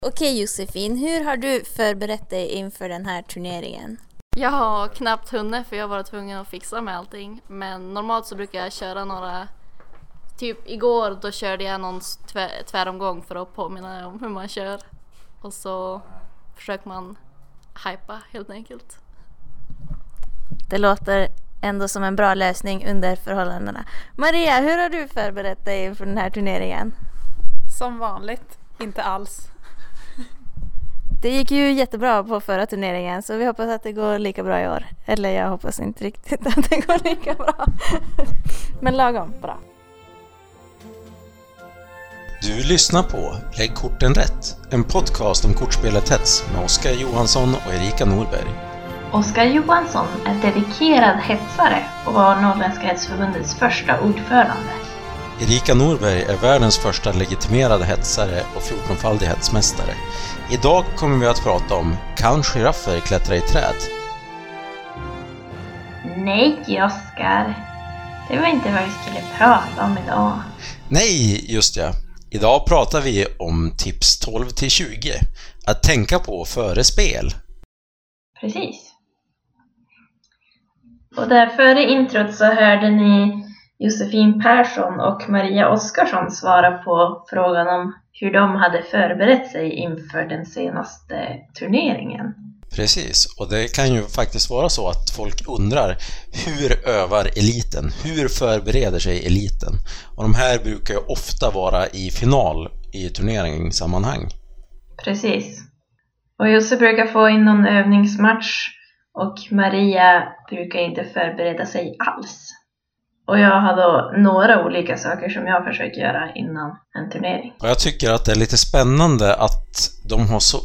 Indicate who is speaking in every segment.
Speaker 1: Okej Josefin, hur har du förberett dig inför den här turneringen?
Speaker 2: Jag har knappt hunnit för jag var tvungen att fixa med allting. Men normalt så brukar jag köra några... Typ igår då körde jag någon tväromgång för att påminna om hur man kör. Och så försöker man hypa helt enkelt.
Speaker 1: Det låter ändå som en bra lösning under förhållandena. Maria, hur har du förberett dig inför den här turneringen?
Speaker 3: Som vanligt, inte alls.
Speaker 1: Det gick ju jättebra på förra turneringen så vi hoppas att det går lika bra i år. Eller jag hoppas inte riktigt att det går lika bra. Men lagom bra.
Speaker 4: Du lyssnar på Lägg korten rätt, en podcast om kortspelet hets med Oskar Johansson och Erika Norberg.
Speaker 5: Oskar Johansson är dedikerad hetsare och var Norrländska hetsförbundets första ordförande.
Speaker 4: Erika Norberg är världens första legitimerade hetsare och 14-faldig hetsmästare. Idag kommer vi att prata om kan giraffer klättra i träd?
Speaker 5: Nej, Oskar. Det var inte vad vi skulle prata om idag.
Speaker 4: Nej, just ja. Idag pratar vi om tips 12-20. Att tänka på före spel.
Speaker 5: Precis. Och där före introt så hörde ni Josefin Persson och Maria Oskarsson svara på frågan om hur de hade förberett sig inför den senaste turneringen.
Speaker 4: Precis, och det kan ju faktiskt vara så att folk undrar hur övar eliten? Hur förbereder sig eliten? Och de här brukar ju ofta vara i final i turneringssammanhang.
Speaker 5: Precis. Och Josef brukar få in någon övningsmatch och Maria brukar inte förbereda sig alls. Och jag har då några olika saker som jag försöker göra innan en turnering.
Speaker 4: Och jag tycker att det är lite spännande att de har så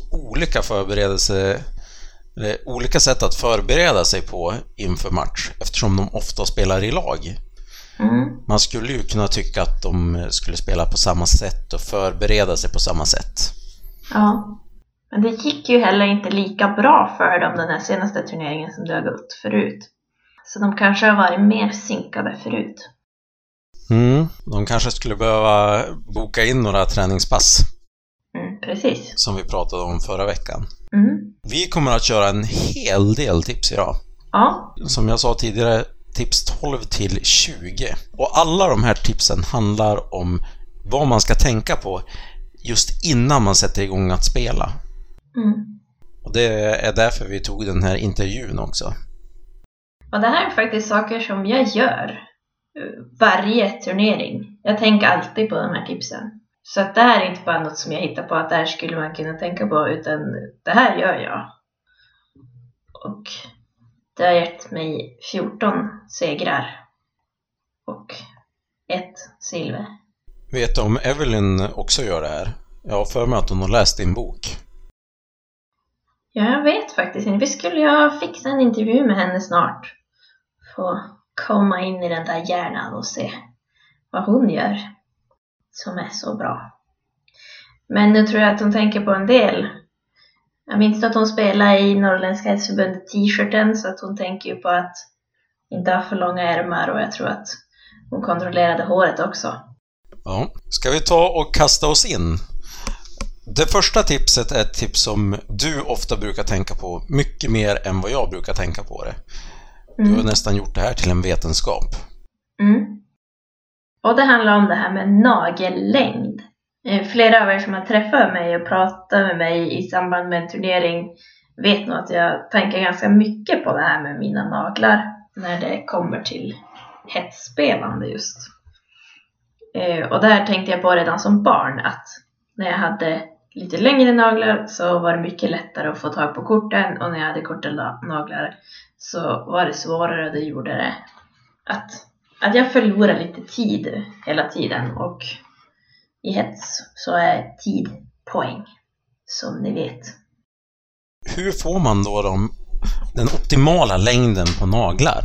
Speaker 4: olika sätt att förbereda sig på inför match eftersom de ofta spelar i lag. Man skulle ju kunna tycka att de skulle spela på samma sätt och förbereda sig på samma sätt.
Speaker 5: Ja, men det gick ju heller inte lika bra för dem den här senaste turneringen som det har gått förut. Så de kanske har varit mer synkade förut.
Speaker 4: De kanske skulle behöva boka in några träningspass.
Speaker 5: Precis.
Speaker 4: Som vi pratade om förra veckan. Vi kommer att köra en hel del tips idag.
Speaker 5: Ja.
Speaker 4: Som jag sa tidigare, tips 12-20. Och alla de här tipsen handlar om vad man ska tänka på just innan man sätter igång att spela. Och det är därför vi tog den här intervjun också.
Speaker 5: Och det här är faktiskt saker som jag gör varje turnering. Jag tänker alltid på de här tipsen. Så att det här är inte bara något som jag hittar på att det här skulle man kunna tänka på, utan det här gör jag. Och det har gett mig 14 segrar och 1 silver.
Speaker 4: Vet du om Evelyn också gör det här? Jag har för mig att hon har läst din bok.
Speaker 5: Ja, jag vet faktiskt inte. Vi skulle ju fixa en intervju med henne snart. Få komma in i den där hjärnan och se vad hon gör som är så bra. Men nu tror jag att hon tänker på en del. Jag minns att hon spelar i Norrländska hetsförbundet t-shirten, så att hon tänker ju på att inte ha för långa ärmar, och jag tror att hon kontrollerade håret också.
Speaker 4: Ja, ska vi ta och kasta oss in? Det första tipset är ett tips som du ofta brukar tänka på, mycket mer än vad jag brukar tänka på det. Du har nästan gjort det här till en vetenskap.
Speaker 5: Och det handlar om det här med nagellängd. Flera av er som har träffat mig och pratat med mig i samband med en turnering vet nog att jag tänker ganska mycket på det här med mina naglar när det kommer till hetsspelande just. Och det här tänkte jag på redan som barn, att när jag hade lite längre naglar så var det mycket lättare att få tag på korten, och när jag hade korta naglar så var det svårare, och det gjorde det att jag förlorar lite tid hela tiden, och i hets så är tid poäng, som ni vet.
Speaker 4: Hur får man då den optimala längden på naglar?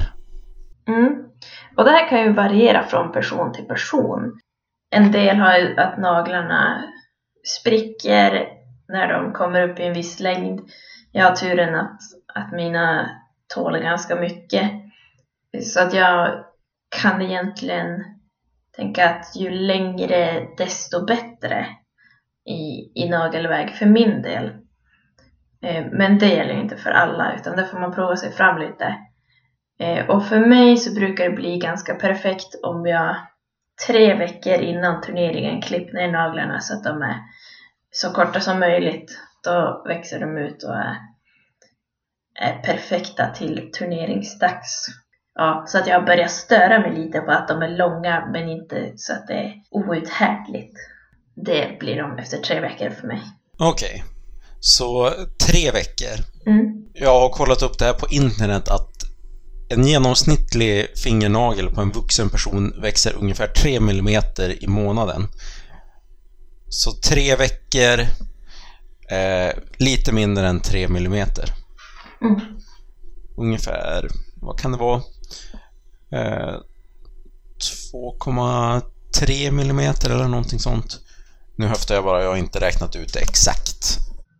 Speaker 5: Och det här kan ju variera från person till person. En del har ju att naglarna spricker när de kommer upp i en viss längd. Jag har turen att mina tål ganska mycket. Så att jag kan egentligen tänka att ju längre desto bättre. i nagelväg för min del. Men det gäller inte för alla, utan där får man prova sig fram lite. Och för mig så brukar det bli ganska perfekt om jag 3 veckor innan turneringen klipper ner naglarna så att de är så korta som möjligt. Då växer de ut och är perfekta till turneringsdags. Ja, så att jag börjar störa mig lite på att de är långa, men inte så att det är outhärdligt. Det blir de efter 3 veckor för mig.
Speaker 4: Okej, så 3 veckor. Jag har kollat upp det här på internet att en genomsnittlig fingernagel på en vuxen person växer ungefär 3 mm i månaden. Så 3 veckor, lite mindre än 3 mm. Ungefär, vad kan det vara? 2,3 mm eller någonting sånt. Nu höftar jag bara, jag har inte räknat ut det exakt.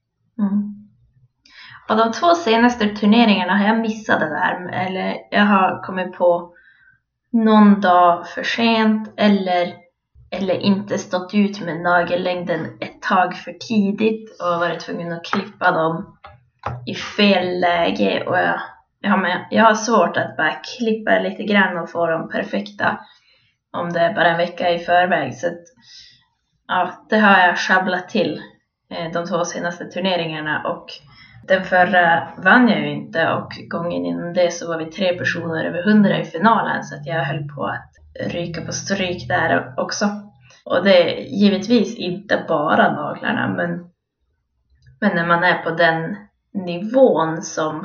Speaker 5: Och de 2 senaste turneringarna har jag missat det där. Eller jag har kommit på någon dag för sent. Eller inte stått ut med nagellängden ett tag för tidigt. Och varit tvungen att klippa dem i fel läge. Och jag har svårt att bara klippa lite grann och få dem perfekta. Om det är bara en vecka i förväg. Så att, ja, det har jag sjabblat till de 2 senaste turneringarna. Och den förra vann jag ju inte. Och gången innan det så var vi 3 personer över 100 i finalen. Så att jag höll på att ryka på stryk där också. Och det är givetvis inte bara naglarna. Men när man är på den nivån som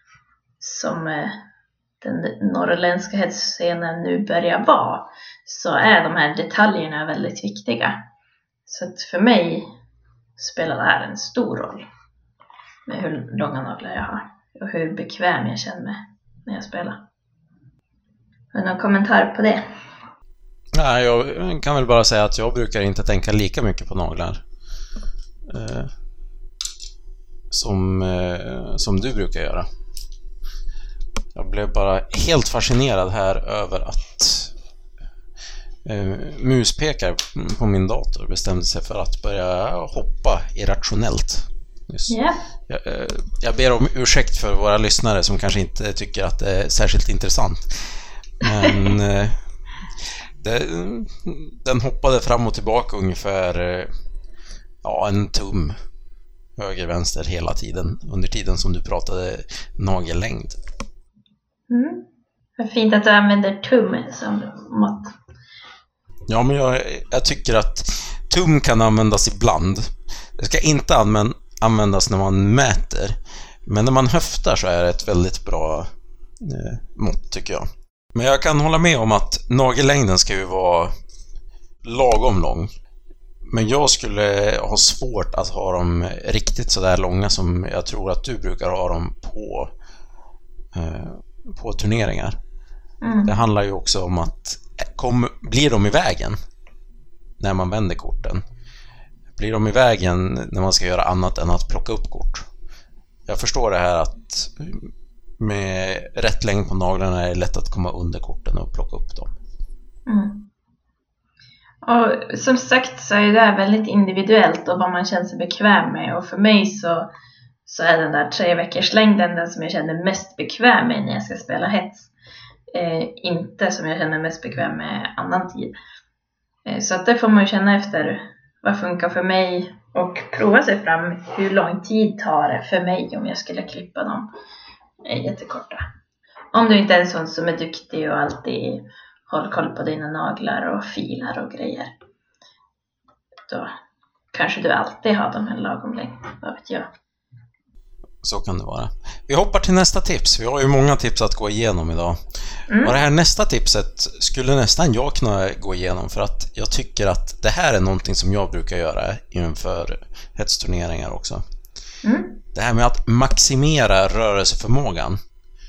Speaker 5: den norrländska hetsscenen nu börjar vara, så är de här detaljerna väldigt viktiga. Så att för mig spelar det här en stor roll med hur långa naglar jag har och hur bekväm jag känner mig när jag spelar. Har du någon kommentar på det?
Speaker 4: Nej, jag kan väl bara säga att jag brukar inte tänka lika mycket på naglar som du brukar göra. Jag blev bara helt fascinerad här över att muspekar på min dator bestämde sig för att börja hoppa irrationellt.
Speaker 5: Yeah.
Speaker 4: Jag ber om ursäkt för våra lyssnare som kanske inte tycker att det är särskilt intressant. Men den hoppade fram och tillbaka ungefär en tum höger-vänster hela tiden under tiden som du pratade nagellängd.
Speaker 5: Vad fint att du använder tum som mått.
Speaker 4: Ja, men jag tycker att tum kan användas ibland. Det ska inte användas när man mäter. Men när man höftar så är det ett väldigt bra mått, tycker jag. Men jag kan hålla med om att nagellängden ska ju vara lagom lång. Men jag skulle ha svårt att ha dem riktigt så där långa som jag tror att du brukar ha dem på turneringar. Det handlar ju också om att blir de i vägen när man vänder korten? Blir de i vägen när man ska göra annat än att plocka upp kort? Jag förstår det här att med rätt längd på naglarna är det lätt att komma under korten och plocka upp dem.
Speaker 5: Och som sagt så är det här väldigt individuellt och vad man känner sig bekväm med. Och för mig så är den där 3 veckors längden den som jag känner mest bekväm med när jag ska spela hets. Inte som jag känner mest bekväm med annan tid. Så att det får man känna efter vad funkar för mig och prova sig fram hur lång tid tar det för mig om jag skulle klippa dem jättekorta. Om du inte är en sån som är duktig och alltid håller koll på dina naglar och filar och grejer, då kanske du alltid har dem en lagom längd, vad vet jag.
Speaker 4: Så kan det vara. Vi hoppar till nästa tips. Vi har ju många tips att gå igenom idag. Och det här nästa tipset skulle nästan jag kunna gå igenom, för att jag tycker att det här är någonting som jag brukar göra inför hetsturneringar också. Det här med att maximera rörelseförmågan.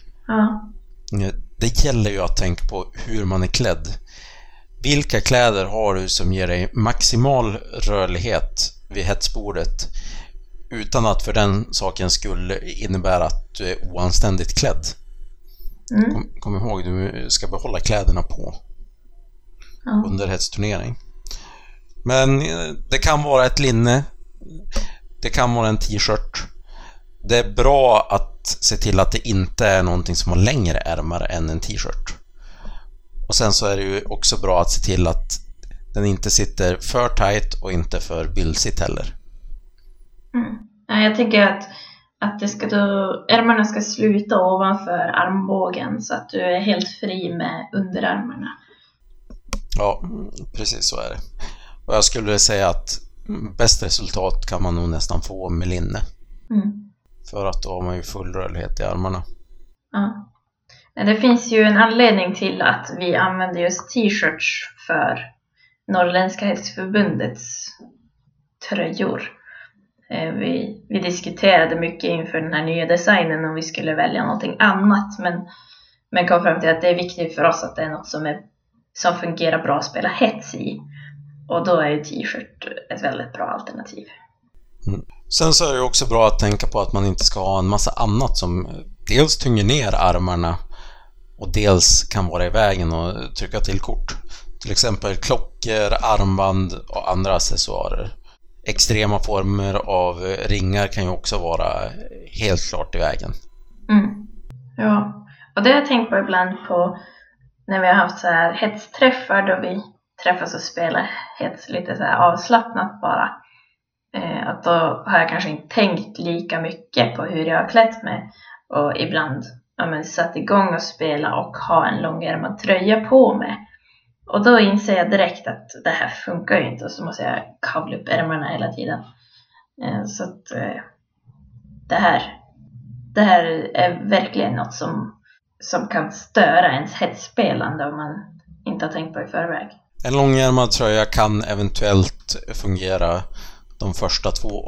Speaker 4: Det gäller ju att tänka på hur man är klädd. Vilka kläder har du som ger dig maximal rörlighet vid hetsbordet utan att för den saken skulle innebära att du är oanständigt klädd? Kom ihåg, du ska behålla kläderna på under hetsturnering. Men det kan vara ett linne, det kan vara en t-shirt. Det är bra att se till att det inte är någonting som har längre ärmar än en t-shirt. Och sen så är det ju också bra att se till att den inte sitter för tight och inte för bylsigt heller.
Speaker 5: Jag tycker att ärmarna ska sluta ovanför armbågen så att du är helt fri med underarmarna.
Speaker 4: Ja, precis så är det. Och jag skulle säga att bäst resultat kan man nog nästan få med linne. För att då har man ju full rörlighet i armarna.
Speaker 5: Ja. Men det finns ju en anledning till att vi använder just t-shirts för Norrländska hästförbundets tröjor. Vi diskuterade mycket inför den här nya designen om vi skulle välja någonting annat. Men kom fram till att det är viktigt för oss att det är något som fungerar bra att spela hets i. Och då är ju t-shirt ett väldigt bra alternativ.
Speaker 4: Sen så är det också bra att tänka på att man inte ska ha en massa annat som dels tynger ner armarna och dels kan vara i vägen och trycka till kort. Till exempel klockor, armband och andra accessoarer. Extrema former av ringar kan ju också vara helt klart i vägen.
Speaker 5: Ja, och det har jag tänkt på ibland på när vi har haft så här hetsträffar då vi träffas och spelar hets lite så här avslappnat bara. Att då har jag kanske inte tänkt lika mycket på hur jag har klätt mig. Och ibland satt igång och spela och ha en långärmad tröja på mig. Och då inser jag direkt att det här funkar ju inte. Och så måste jag kavla upp ärmarna hela tiden. Så att det här är verkligen något som kan störa ens hetsspelande om man inte har tänkt på i förväg.
Speaker 4: En långärmad tröja kan eventuellt fungera de första två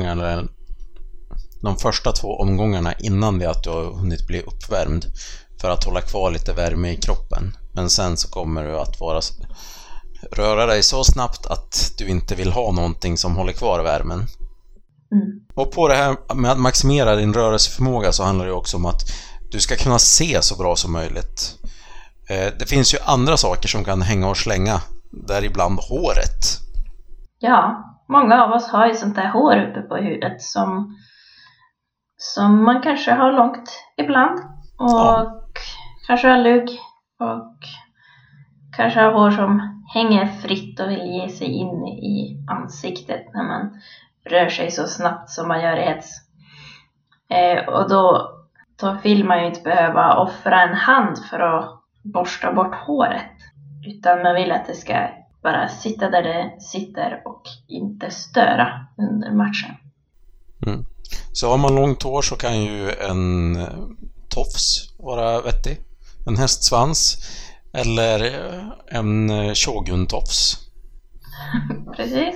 Speaker 4: omgångarna innan det att du har hunnit bli uppvärmd för att hålla kvar lite värme i kroppen. Men sen så kommer du att röra dig så snabbt att du inte vill ha någonting som håller kvar värmen. Och på det här med att maximera din rörelseförmåga så handlar det också om att du ska kunna se så bra som möjligt. Det finns ju andra saker som kan hänga och slänga, däribland håret.
Speaker 5: Ja, många av oss har ju sånt där hår uppe på huvudet som man kanske har långt ibland. Och kanske har lugg och kanske har hår som hänger fritt och vill ge sig in i ansiktet när man rör sig så snabbt som man gör i hets. Och då vill man ju inte behöva offra en hand för att borsta bort håret. Utan man vill att det ska bara sitta där det sitter och inte störa under matchen.
Speaker 4: Så har man långt hår så kan ju en tofs vara vettig. En hästsvans eller en shogun-tofs.
Speaker 5: Precis.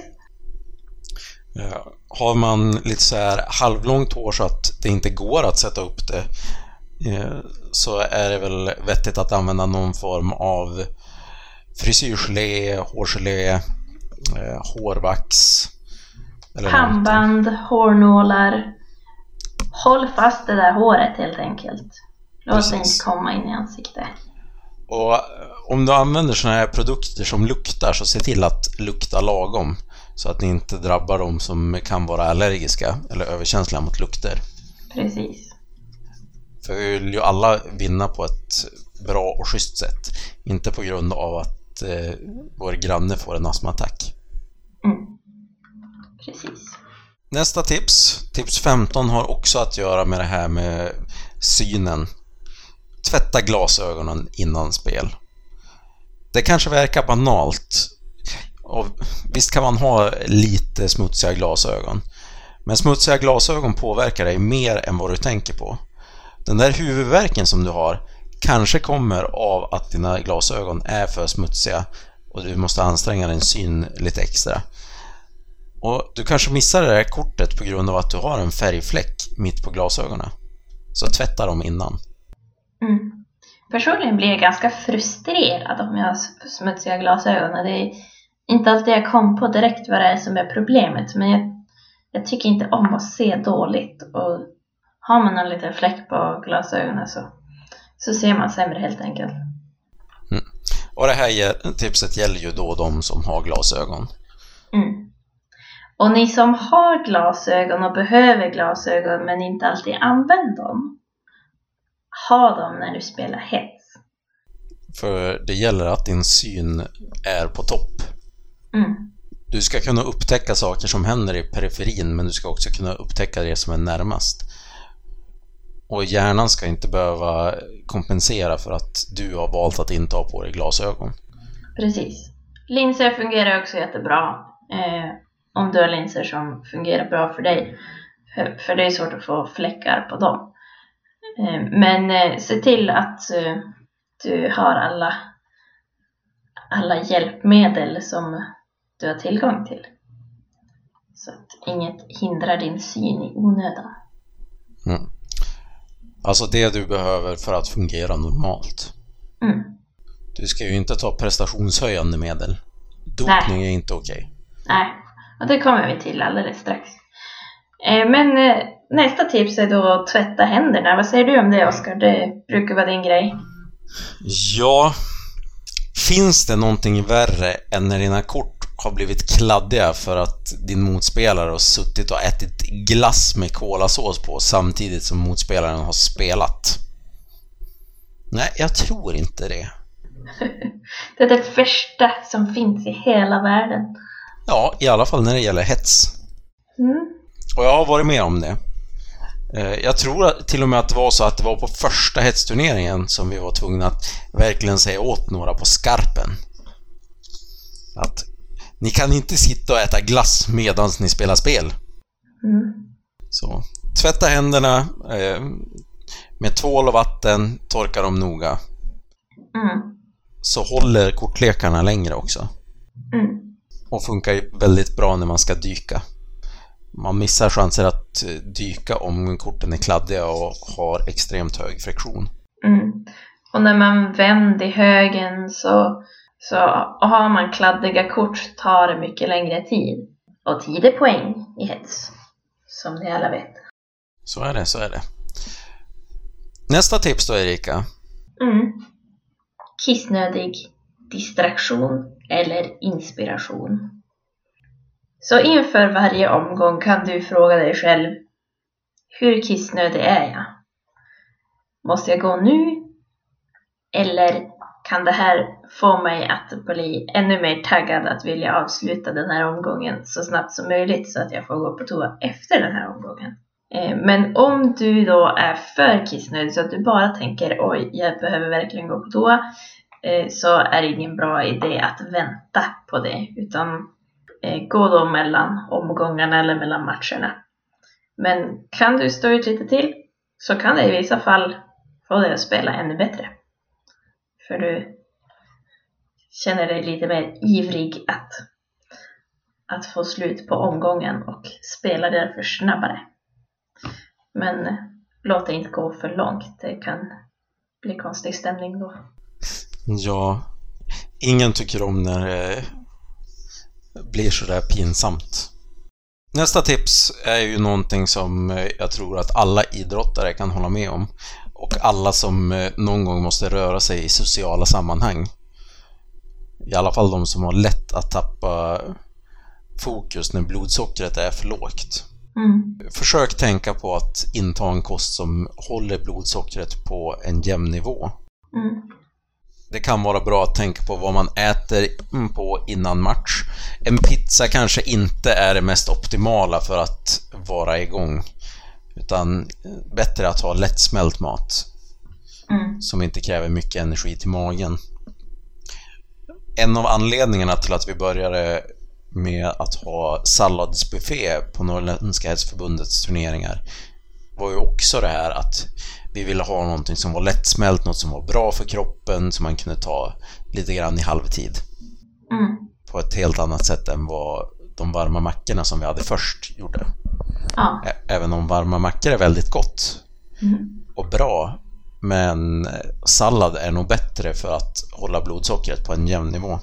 Speaker 4: Har man lite så här halvlångt hår så att det inte går att sätta upp det, så är det väl vettigt att använda någon form av frisyrgelé, hårgelé, hårvax eller
Speaker 5: pannband, hårnålar. Håll fast det där håret helt enkelt. Låt det inte komma in i ansiktet.
Speaker 4: Och om du använder såna här produkter som luktar, så se till att lukta lagom så att ni inte drabbar dem som kan vara allergiska eller överkänsliga mot lukter.
Speaker 5: Precis.
Speaker 4: För vi vill ju alla vinna på ett bra och schysst sätt. Inte på grund av att vår granne får en astmaattack.
Speaker 5: Precis.
Speaker 4: Nästa tips 15, har också att göra med det här med synen. Tvätta glasögonen innan spel. Det kanske verkar banalt. Och visst kan man ha lite smutsiga glasögon. Men smutsiga glasögon påverkar dig mer än vad du tänker på. Den där huvudvärken som du har kanske kommer av att dina glasögon är för smutsiga och du måste anstränga din syn lite extra. Och du kanske missar det här kortet på grund av att du har en färgfläck mitt på glasögonen. Så tvätta dem innan.
Speaker 5: Personligen blir jag ganska frustrerad om jag har smutsiga glasögon. Det är inte alltid jag kom på direkt vad det är som är problemet. Men jag tycker inte om att se dåligt. Och har man en liten fläck på glasögonen så ser man sämre helt enkelt.
Speaker 4: Och det här tipset gäller ju då de som har glasögon.
Speaker 5: Och ni som har glasögon och behöver glasögon men inte alltid använder dem, ha dem när du spelar hets.
Speaker 4: För det gäller att din syn är på topp.
Speaker 5: Mm.
Speaker 4: Du ska kunna upptäcka saker som händer i periferin, men du ska också kunna upptäcka det som är närmast. Och hjärnan ska inte behöva kompensera för att du har valt att inte ha på dig glasögon.
Speaker 5: Precis. Linser fungerar också jättebra. Om du har linser som fungerar bra för dig. För det är svårt att få fläckar på dem. Men se till att du har alla hjälpmedel som du har tillgång till. Så att inget hindrar din syn i onödan.
Speaker 4: Mm. Alltså det du behöver för att fungera normalt.
Speaker 5: Mm.
Speaker 4: Du ska ju inte ta prestationshöjande medel. Dopning är inte okej.
Speaker 5: Nej, och det kommer vi till alldeles strax. Men nästa tips är då att tvätta händerna. Vad säger du om det, Oskar? Det brukar vara din grej.
Speaker 4: Ja, finns det någonting värre än när dina kort har blivit kladdiga för att din motspelare har suttit och ätit glass med kolasås på samtidigt som motspelaren har spelat? Nej, jag tror inte det.
Speaker 5: Det är det värsta som finns i hela världen.
Speaker 4: Ja, i alla fall när det gäller hets.
Speaker 5: Mm.
Speaker 4: Och jag har varit med om det. Jag tror till och med att det var så att det var på första hetsturneringen som vi var tvungna att verkligen säga åt några på skarpen att ni kan inte sitta och äta glass medan ni spelar spel.
Speaker 5: Mm.
Speaker 4: Så tvätta händerna med tvål och vatten, torka dem noga.
Speaker 5: Mm.
Speaker 4: Så håller kortlekarna längre också.
Speaker 5: Mm.
Speaker 4: Och funkar ju väldigt bra när man ska dyka. Man missar chanser att dyka om korten är kladdiga och har extremt hög friktion.
Speaker 5: Mm. Och när man vänder i högen så har man kladdiga kort tar det mycket längre tid. Och tid är poäng i hets, som ni alla vet.
Speaker 4: Så är det. Nästa tips då, Erika.
Speaker 5: Mm. Kissnödig distraktion eller inspiration. Så inför varje omgång kan du fråga dig själv: hur kissnödig är jag? Måste jag gå nu? Eller kan det här få mig att bli ännu mer taggad att vilja avsluta den här omgången så snabbt som möjligt så att jag får gå på toa efter den här omgången? Men om du då är för kissnödig så att du bara tänker oj, jag behöver verkligen gå på toa, så är det ingen bra idé att vänta på det, utan gå då mellan omgångarna eller mellan matcherna. Men kan du stå ut lite till så kan det i vissa fall få dig att spela ännu bättre. För du känner dig lite mer ivrig att få slut på omgången och spela därför snabbare. Men låt det inte gå för långt. Det kan bli konstig stämning då.
Speaker 4: Ja, ingen tycker om när det blir så där pinsamt. Nästa tips är ju någonting som jag tror att alla idrottare kan hålla med om. Och alla som någon gång måste röra sig i sociala sammanhang. I alla fall de som har lätt att tappa fokus när blodsockret är för lågt.
Speaker 5: Mm.
Speaker 4: Försök tänka på att inta en kost som håller blodsockret på en jämn nivå.
Speaker 5: Mm.
Speaker 4: Det kan vara bra att tänka på vad man äter på innan match. En pizza kanske inte är det mest optimala för att vara igång. Utan bättre att ha lättsmält mat. Som inte kräver mycket energi till magen. En av anledningarna till att vi började med att ha salladsbuffé på Norrländska hästförbundets turneringar var ju också det här att vi ville ha någonting som var lättsmält, något som var bra för kroppen, som man kunde ta lite grann i halvtid. På ett helt annat sätt än vad de varma mackorna som vi hade först gjorde.
Speaker 5: Ja.
Speaker 4: Även om varma mackor är väldigt gott och bra, men sallad är nog bättre för att hålla blodsockret på en jämn nivå.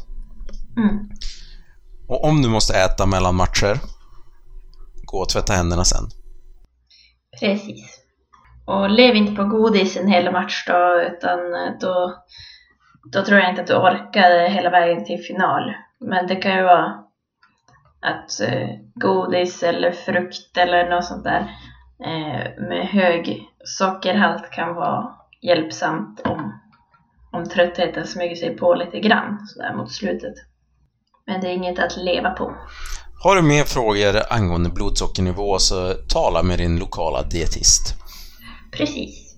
Speaker 4: Och om du måste äta mellan matcher, gå och tvätta händerna sen.
Speaker 5: Precis. Och lev inte på godis en hel match då, utan då tror jag inte att du orkar hela vägen till final. Men det kan ju vara att godis eller frukt eller något sånt där med hög sockerhalt kan vara hjälpsamt om tröttheten smyger sig på lite grann så där mot slutet. Men det är inget att leva på.
Speaker 4: Har du mer frågor angående blodsockernivå så tala med din lokala dietist.
Speaker 5: Precis.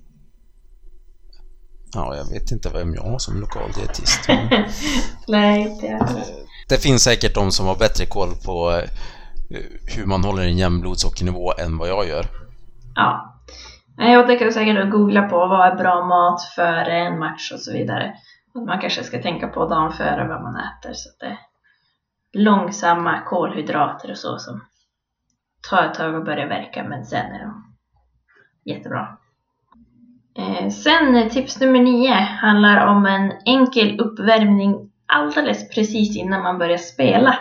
Speaker 4: Ja, jag vet inte vem jag har som lokal dietist.
Speaker 5: Nej, det är...
Speaker 4: Det finns säkert de som har bättre koll på hur man håller en jämn blodsockernivå än vad jag gör.
Speaker 5: Ja. Jag tänker säkert att googla på vad är bra mat före en match och så vidare. Att man kanske ska tänka på dagen före vad man äter. Så att det är långsamma kolhydrater och så som tar ett tag och börjar verka. Men sen är de jättebra. Sen tips nummer 9 handlar om en enkel uppvärmning alldeles precis innan man börjar spela.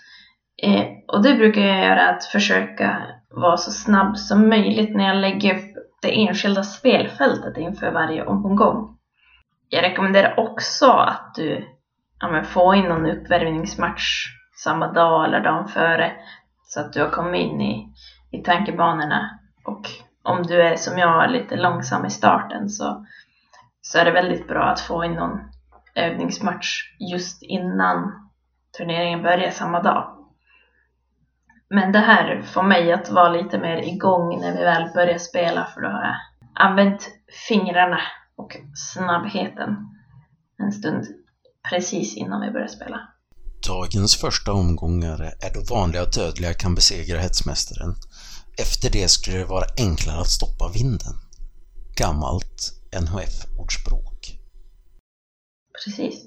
Speaker 5: Och det brukar jag göra att försöka vara så snabb som möjligt när jag lägger upp det enskilda spelfältet inför varje omgång. Jag rekommenderar också att du får in någon uppvärmningsmatch samma dag eller dagen före så att du har kommit in i tankebanorna. Och om du är som jag lite långsam i starten så är det väldigt bra att få in någon övningsmatch just innan turneringen börjar samma dag. Men det här får mig att vara lite mer igång när vi väl börjar spela, för då har jag använt fingrarna och snabbheten en stund precis innan vi börjar spela.
Speaker 4: Dagens första omgångar är då vanliga och dödliga kan besegra hetsmästaren. Efter det skulle det vara enklare att stoppa vinden. Gammalt NHF-ordspråk.
Speaker 5: Precis.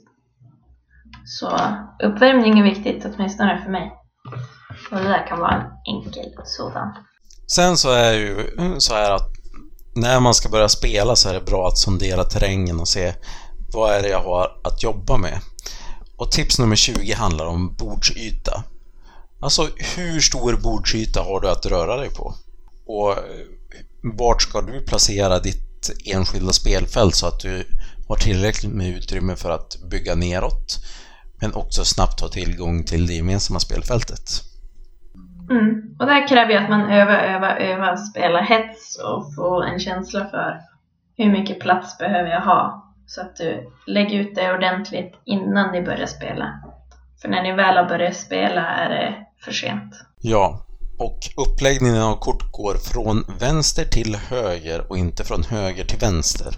Speaker 5: Så uppvärmning är viktigt, åtminstone för mig. Och det där kan vara en enkel sådan.
Speaker 4: Sen så är det ju så här att när man ska börja spela så är det bra att sondera terrängen och se vad är det jag har att jobba med. Och tips nummer 20 handlar om bordsyta. Alltså hur stor bordsyta har du att röra dig på? Och vart ska du placera ditt enskilda spelfält så att du har tillräckligt med utrymme för att bygga neråt, men också snabbt ha tillgång till det gemensamma spelfältet.
Speaker 5: Och det här kräver ju att man övar, spela hets och få en känsla för hur mycket plats behöver jag ha. Så att du lägger ut det ordentligt innan ni börjar spela. För när ni väl har börjat spela är det för sent.
Speaker 4: Ja, och uppläggningen av kort går från vänster till höger och inte från höger till vänster.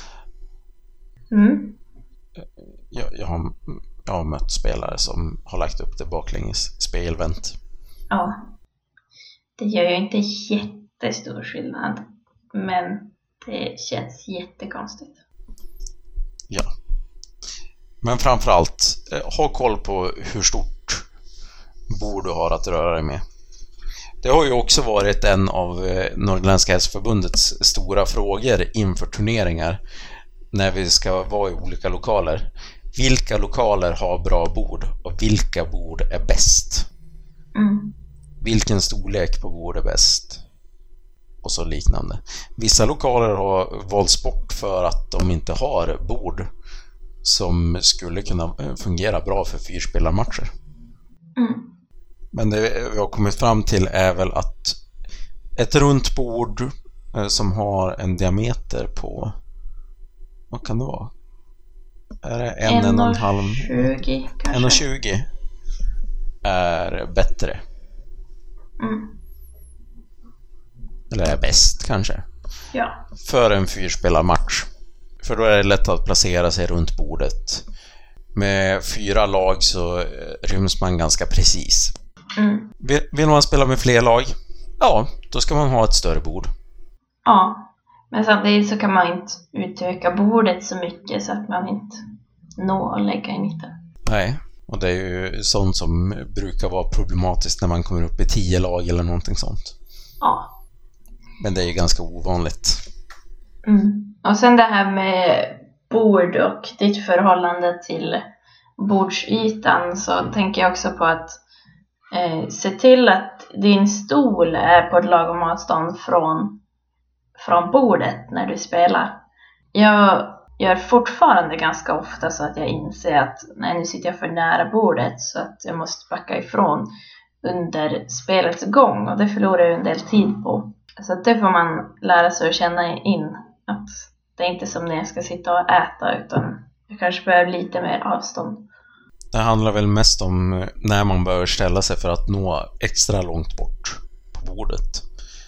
Speaker 4: Jag har mött spelare som har lagt upp det baklänges spelvänt.
Speaker 5: Ja, det gör ju inte jättestor skillnad, men det känns jättekonstigt.
Speaker 4: Ja. Men framförallt, ha koll på hur stort bord du har att röra dig med. Det har ju också varit en av Norrländska hästförbundets stora frågor inför turneringar när vi ska vara i olika lokaler. Vilka lokaler har bra bord och vilka bord är bäst? Vilken storlek på bord är bäst? Och så liknande. Vissa lokaler har valts bort för att de inte har bord som skulle kunna fungera bra för fyrspelarmatcher. Men det vi har kommit fram till är väl att ett runt bord som har en diameter på, vad kan det vara? Är det 1,5? 1,20 är bättre. Eller är bäst kanske.
Speaker 5: Ja.
Speaker 4: För en fyrspelarmatch. För då är det lätt att placera sig runt bordet. Med 4 lag så ryms man ganska precis. Vill man spela med fler lag? Ja, då ska man ha ett större bord.
Speaker 5: Ja, men samtidigt så kan man inte utöka bordet så mycket så att man inte når att lägga i mitten.
Speaker 4: Nej, och det är ju sånt som brukar vara problematiskt när man kommer upp i 10 lag eller någonting sånt.
Speaker 5: Ja.
Speaker 4: Men det är ju ganska ovanligt.
Speaker 5: Och sen det här med bord och ditt förhållande till bordsytan, så tänker jag också på att se till att din stol är på ett lagom avstånd från bordet när du spelar. Jag gör fortfarande ganska ofta så att jag inser att nu sitter jag för nära bordet så att jag måste backa ifrån. under spelets gång, och det förlorar jag en del tid på. Så att det får man lära sig att känna in, att det är inte som när jag ska sitta och äta, utan jag kanske behöver lite mer avstånd.
Speaker 4: Det handlar väl mest om när man bör ställa sig för att nå extra långt bort på bordet.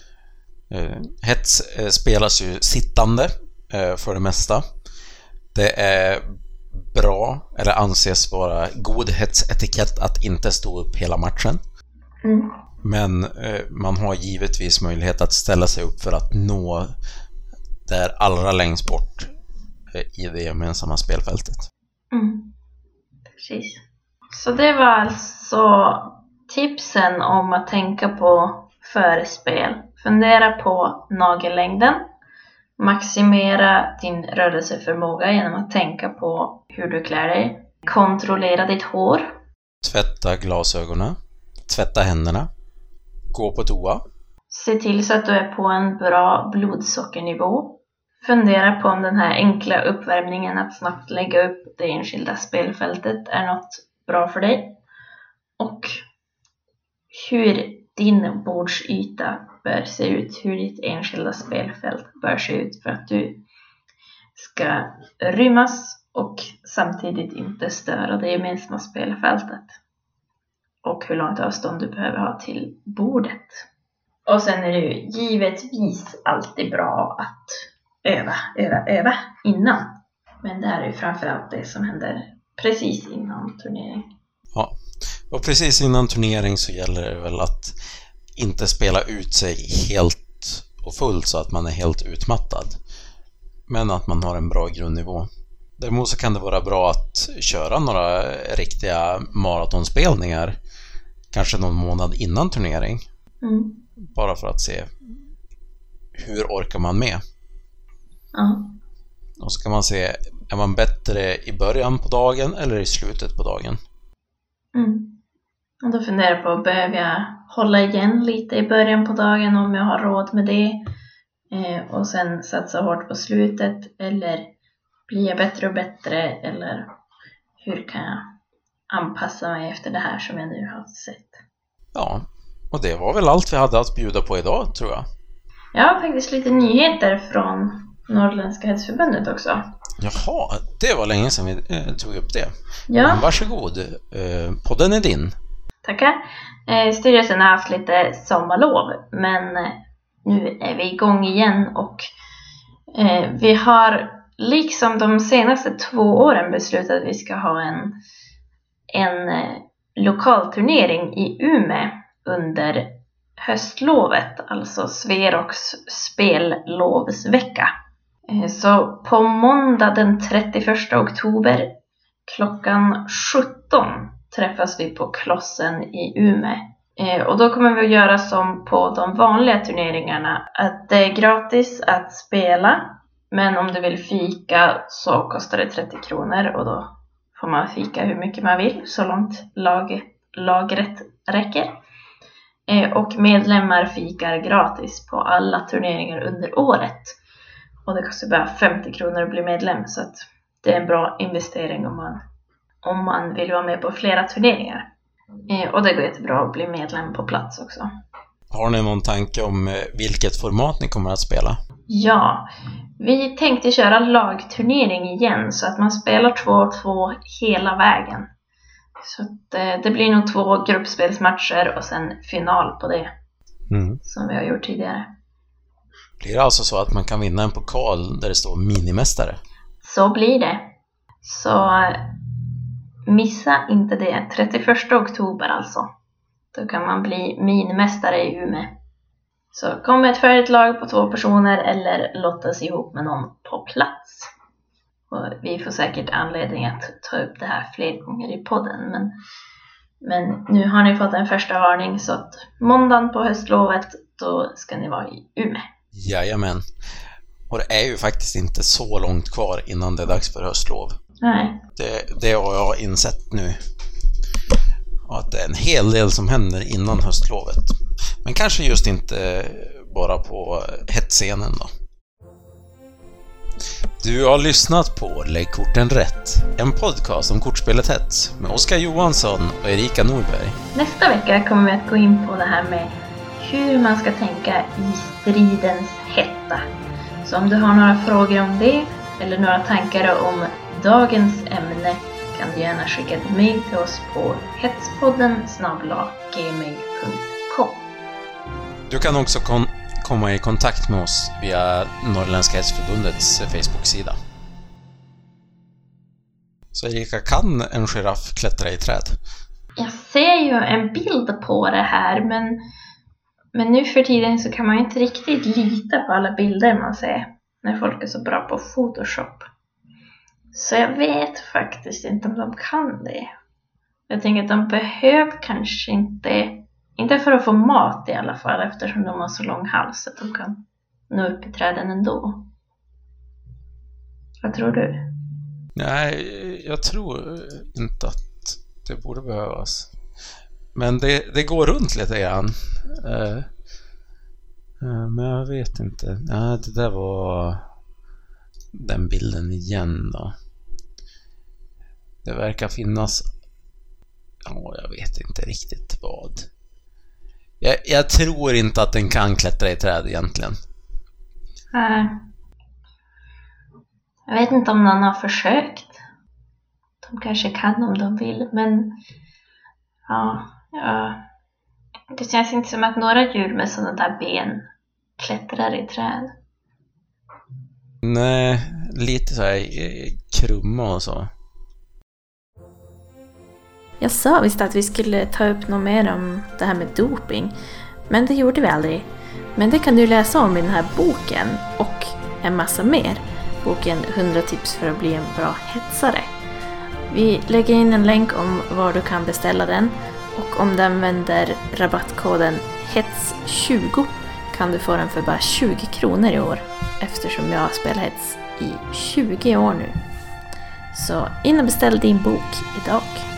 Speaker 4: Hets spelas ju sittande för det mesta. Det är bra, eller anses vara god hetsetikett att inte stå upp hela matchen. Men man har givetvis möjlighet att ställa sig upp för att nå där allra längst bort i det gemensamma spelfältet.
Speaker 5: Precis. Så det var alltså tipsen om att tänka på före spel. Fundera på nagellängden. Maximera din rörelseförmåga genom att tänka på hur du klär dig. Kontrollera ditt hår.
Speaker 4: Tvätta glasögonen. Tvätta händerna. Gå på toa.
Speaker 5: Se till så att du är på en bra blodsockernivå. Fundera på om den här enkla uppvärmningen att snabbt lägga upp det enskilda spelfältet är något bra för dig. Och hur din bordsyta bör se ut, hur ditt enskilda spelfält bör se ut för att du ska rymmas och samtidigt inte störa det gemensamma spelfältet. Och hur långt avstånd du behöver ha till bordet. Och sen är det ju givetvis alltid bra att öva innan. Men det här är ju framförallt det som händer precis innan turnering.
Speaker 4: Ja, och precis innan turnering så gäller det väl att inte spela ut sig helt och fullt så att man är helt utmattad. Men att man har en bra grundnivå. Däremot så kan det vara bra att köra några riktiga maratonspelningar. Kanske någon månad innan turnering. Bara för att se hur orkar man med. Och så kan man se, är man bättre i början på dagen eller i slutet på dagen?
Speaker 5: Och då funderar jag på, behöver jag hålla igen lite i början på dagen om jag har råd med det? Och sen satsa hårt på slutet, eller blir jag bättre och bättre, eller hur kan jag anpassa mig efter det här som jag nu har sett?
Speaker 4: Ja, och det var väl allt vi hade att bjuda på idag, tror jag.
Speaker 5: Jag har faktiskt lite nyheter från Norrländska Hetsförbundet också.
Speaker 4: Jaha, det var länge sedan vi tog upp det.
Speaker 5: Ja.
Speaker 4: Men varsågod, podden är din.
Speaker 5: Tackar. Styrelsen har haft lite sommarlov, men nu är vi igång igen och vi har liksom de senaste 2 åren beslutat att vi ska ha en lokalturnering i Umeå under höstlovet, alltså Sveroks spellovsvecka. Så på måndag den 31 oktober klockan 17 träffas vi på Klossen i Umeå. Och då kommer vi att göra som på de vanliga turneringarna, att det är gratis att spela, men om du vill fika så kostar det 30 kronor, och då får man fika hur mycket man vill så långt lagret räcker. Och medlemmar fikar gratis på alla turneringar under året. Och det kostar bara 50 kronor att bli medlem, så att det är en bra investering om man vill vara med på flera turneringar. Och det går jättebra att bli medlem på plats också.
Speaker 4: Har ni någon tanke om vilket format ni kommer att spela?
Speaker 5: Ja, vi tänkte köra lagturnering igen, så att man spelar 2-2 hela vägen. Så att det blir nog 2 gruppspelsmatcher och sen final på det. Som vi har gjort tidigare.
Speaker 4: Blir det alltså så att man kan vinna en pokal där det står minimästare?
Speaker 5: Så blir det. Så missa inte det. 31 oktober alltså. Då kan man bli minimästare i Umeå. Så kom med ett färdigt lag på 2 personer eller lottas ihop med någon på plats. Och vi får säkert anledning att ta upp det här fler gånger i podden. Men nu har ni fått en första varning, så att måndagen på höstlovet, då ska ni vara i Umeå.
Speaker 4: Jajamän. Och det är ju faktiskt inte så långt kvar innan det är dags för höstlov.
Speaker 5: Nej.
Speaker 4: Det har jag insett nu. Och att det är en hel del som händer innan höstlovet. Men kanske just inte bara på hetsscenen då. Du har lyssnat på Lägg korten rätt, en podcast om kortspelet Hets med Oskar Johansson och Erika Norberg.
Speaker 5: Nästa vecka kommer vi att gå in på det här med hur man ska tänka i stridens hetta. Så om du har några frågor om det eller några tankar om dagens ämne kan du gärna skicka ett mejl till oss på hetspodden@gmail.com.
Speaker 4: Du kan också komma i kontakt med oss via Norrländska Hästförbundets Facebook-sida. Så Erika, kan en giraff klättra i träd?
Speaker 5: Jag ser ju en bild på det här, men nu för tiden så kan man ju inte riktigt lita på alla bilder man ser när folk är så bra på Photoshop. Så jag vet faktiskt inte om de kan det. Jag tänker att de behöver kanske inte för att få mat i alla fall, eftersom de har så lång hals att de kan nå upp i träden ändå. Vad tror du?
Speaker 4: Nej, jag tror inte att det borde behövas. Men det går runt lite grann. Men jag vet inte. Nej, det där var den bilden igen då. Det verkar finnas... Ja, jag vet inte riktigt vad. Jag tror inte att den kan klättra i träd egentligen.
Speaker 5: Jag vet inte om någon har försökt. De kanske kan om de vill, men ja. Det känns inte som att några djur med sådana där ben klättrar i träd.
Speaker 4: Nej, lite så här krumma och så.
Speaker 1: Jag sa visst att vi skulle ta upp något mer om det här med doping, men det gjorde vi aldrig. Men det kan du läsa om i den här boken och en massa mer. Boken 100 tips för att bli en bra hetsare. Vi lägger in en länk om var du kan beställa den, och om du använder rabattkoden HETS20 kan du få den för bara 20 kronor i år, eftersom jag har spelat Hets i 20 år nu. Så in och beställ din bok idag.